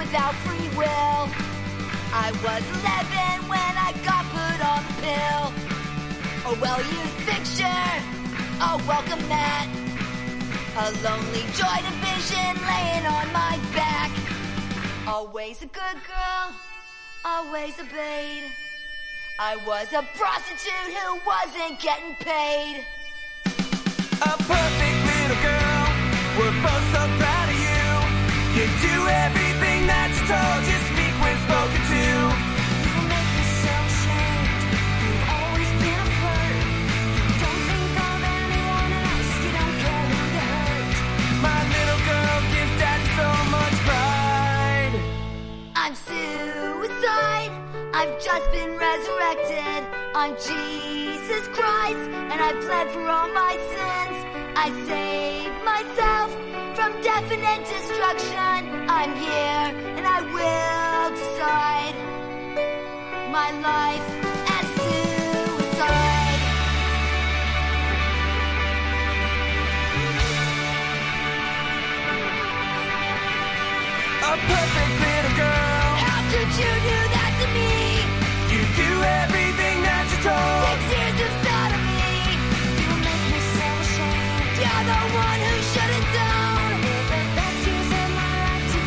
without free will. I was 11 when I got put on the pill. A well-used picture, a welcome mat, a lonely Joy Division laying on my back. Always a good girl, always obeyed. I was a prostitute who wasn't getting paid. A perfect little girl, we're both so proud of you. You do everything that you're told, you speak when spoken to. You make me so ashamed, you've always been a flirt. You don't think of anyone else, you don't care who you hurt. My little girl gives daddy so much pride. I'm suicide, I've just been resurrected. I'm Jesus Christ, and I bled for all my sins. I saved myself from definite destruction. I'm here, and I will decide my life as suicide. A perfect little girl. How could you do